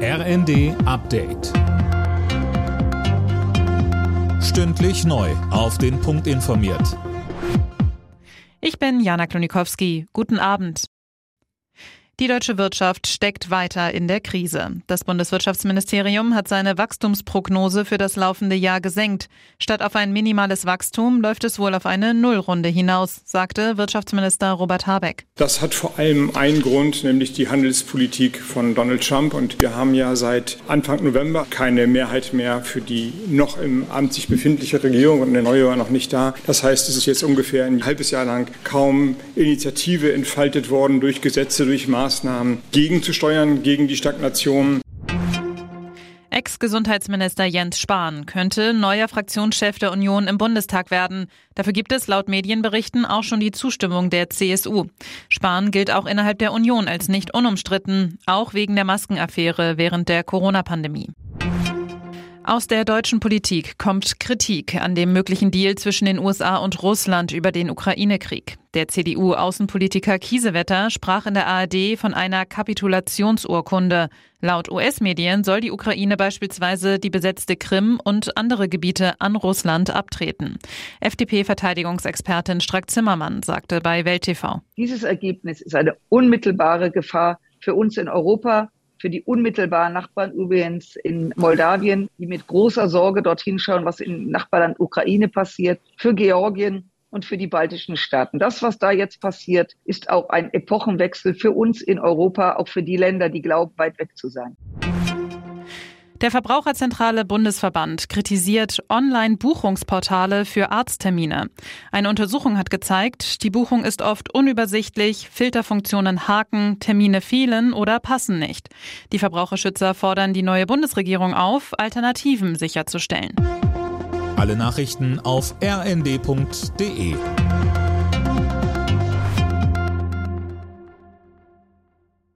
RND Update. Stündlich neu auf den Punkt informiert. Ich bin Jana Klonikowski. Guten Abend. Die deutsche Wirtschaft steckt weiter in der Krise. Das Bundeswirtschaftsministerium hat seine Wachstumsprognose für das laufende Jahr gesenkt. Statt auf ein minimales Wachstum läuft es wohl auf eine Nullrunde hinaus, sagte Wirtschaftsminister Robert Habeck. Das hat vor allem einen Grund, nämlich die Handelspolitik von Donald Trump. Und wir haben ja seit Anfang November keine Mehrheit mehr für die noch im Amt sich befindliche Regierung und eine neue war noch nicht da. Das heißt, es ist jetzt ungefähr ein halbes Jahr lang kaum Initiative entfaltet worden durch Gesetze, durch Maßnahmen gegenzusteuern gegen die Stagnation. Ex-Gesundheitsminister Jens Spahn könnte neuer Fraktionschef der Union im Bundestag werden. Dafür gibt es laut Medienberichten auch schon die Zustimmung der CSU. Spahn gilt auch innerhalb der Union als nicht unumstritten, auch wegen der Maskenaffäre während der Corona-Pandemie. Aus der deutschen Politik kommt Kritik an dem möglichen Deal zwischen den USA und Russland über den Ukraine-Krieg. Der CDU-Außenpolitiker Kiesewetter sprach in der ARD von einer Kapitulationsurkunde. Laut US-Medien soll die Ukraine beispielsweise die besetzte Krim und andere Gebiete an Russland abtreten. FDP-Verteidigungsexpertin Strack-Zimmermann sagte bei Welt TV: Dieses Ergebnis ist eine unmittelbare Gefahr für uns in Europa, für die unmittelbaren Nachbarn übrigens in Moldawien, die mit großer Sorge dorthin schauen, was im Nachbarland Ukraine passiert, für Georgien und für die baltischen Staaten. Das, was da jetzt passiert, ist auch ein Epochenwechsel für uns in Europa, auch für die Länder, die glauben, weit weg zu sein. Der Verbraucherzentrale Bundesverband kritisiert Online-Buchungsportale für Arzttermine. Eine Untersuchung hat gezeigt, die Buchung ist oft unübersichtlich, Filterfunktionen haken, Termine fehlen oder passen nicht. Die Verbraucherschützer fordern die neue Bundesregierung auf, Alternativen sicherzustellen. Alle Nachrichten auf rnd.de.